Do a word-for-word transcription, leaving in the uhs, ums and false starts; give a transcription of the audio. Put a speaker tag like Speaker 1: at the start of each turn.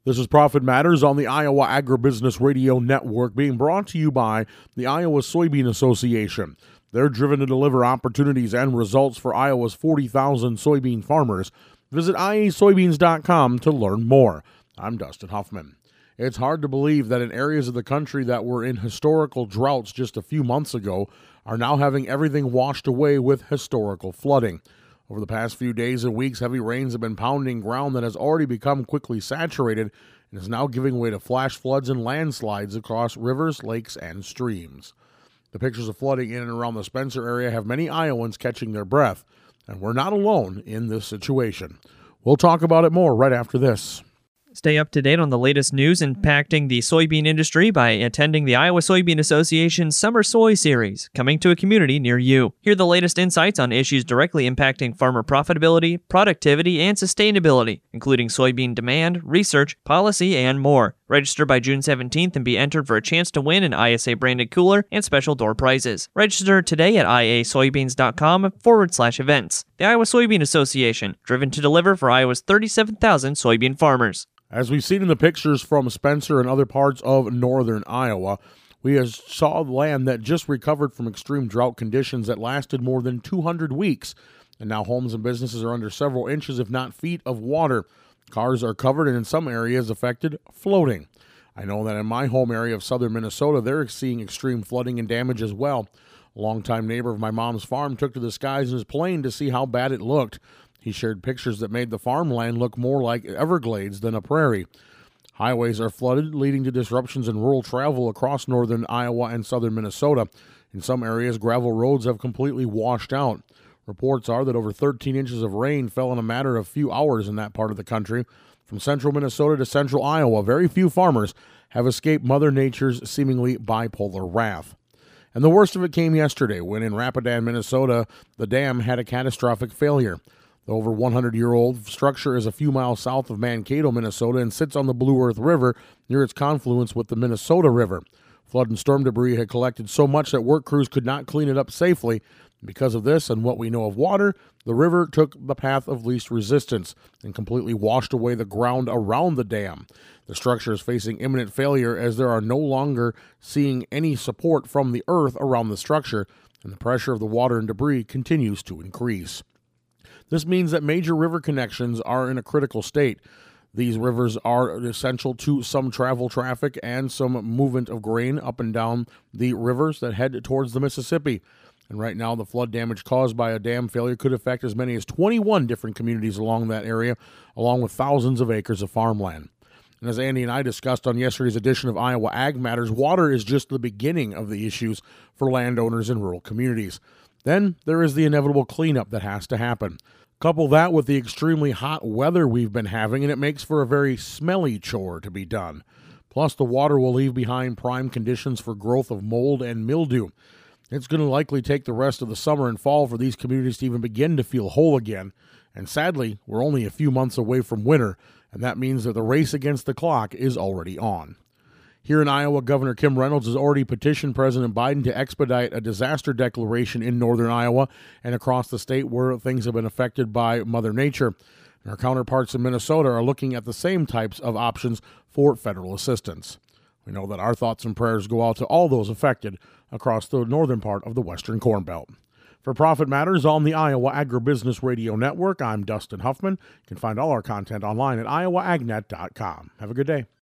Speaker 1: This is Profit Matters on the Iowa Agribusiness Radio Network, being brought to you by the Iowa Soybean Association. They're driven to deliver opportunities and results for Iowa's forty thousand soybean farmers. Visit I A soybeans dot com to learn more. I'm Dustin Huffman. It's hard to believe that in areas of the country that were in historical droughts just a few months ago are now having everything washed away with historical flooding. Over the past few days and weeks, heavy rains have been pounding ground that has already become quickly saturated and is now giving way to flash floods and landslides across rivers, lakes, and streams. The pictures of flooding in and around the Spencer area have many Iowans catching their breath, and we're not alone in this situation. We'll talk about it more right after this.
Speaker 2: Stay up to date on the latest news impacting the soybean industry by attending the Iowa Soybean Association's Summer Soy Series, coming to a community near you. Hear the latest insights on issues directly impacting farmer profitability, productivity, and sustainability, including soybean demand, research, policy, and more. Register by June seventeenth and be entered for a chance to win an I S A-branded cooler and special door prizes. Register today at I A soybeans dot com forward slash events. The Iowa Soybean Association, driven to deliver for Iowa's thirty-seven thousand soybean farmers.
Speaker 1: As we've seen in the pictures from Spencer and other parts of northern Iowa, we saw land that just recovered from extreme drought conditions that lasted more than two hundred weeks. And now homes and businesses are under several inches, if not feet, of water. Cars are covered and in some areas affected, floating. I know that in my home area of southern Minnesota, they're seeing extreme flooding and damage as well. A longtime neighbor of my mom's farm took to the skies in his plane to see how bad it looked. He shared pictures that made the farmland look more like Everglades than a prairie. Highways are flooded, leading to disruptions in rural travel across northern Iowa and southern Minnesota. In some areas, gravel roads have completely washed out. Reports are that over thirteen inches of rain fell in a matter of few hours in that part of the country. From central Minnesota to central Iowa, very few farmers have escaped Mother Nature's seemingly bipolar wrath. And the worst of it came yesterday when in Rapidan, Minnesota, the dam had a catastrophic failure. The over one hundred year old structure is a few miles south of Mankato, Minnesota, and sits on the Blue Earth River near its confluence with the Minnesota River. Flood and storm debris had collected so much that work crews could not clean it up safely. Because of this and what we know of water, the river took the path of least resistance and completely washed away the ground around the dam. The structure is facing imminent failure as there are no longer seeing any support from the earth around the structure, and the pressure of the water and debris continues to increase. This means that major river connections are in a critical state. These rivers are essential to some travel traffic and some movement of grain up and down the rivers that head towards the Mississippi. And right now, the flood damage caused by a dam failure could affect as many as twenty-one different communities along that area, along with thousands of acres of farmland. And as Andy and I discussed on yesterday's edition of Iowa Ag Matters, water is just the beginning of the issues for landowners in rural communities. Then there is the inevitable cleanup that has to happen. Couple that with the extremely hot weather we've been having, and it makes for a very smelly chore to be done. Plus, the water will leave behind prime conditions for growth of mold and mildew. It's going to likely take the rest of the summer and fall for these communities to even begin to feel whole again. And sadly, we're only a few months away from winter, and that means that the race against the clock is already on. Here in Iowa, Governor Kim Reynolds has already petitioned President Biden to expedite a disaster declaration in northern Iowa and across the state where things have been affected by Mother Nature. And our counterparts in Minnesota are looking at the same types of options for federal assistance. We know that our thoughts and prayers go out to all those affected across the northern part of the Western Corn Belt. For Profit Matters on the Iowa Agribusiness Radio Network, I'm Dustin Huffman. You can find all our content online at iowa ag net dot com. Have a good day.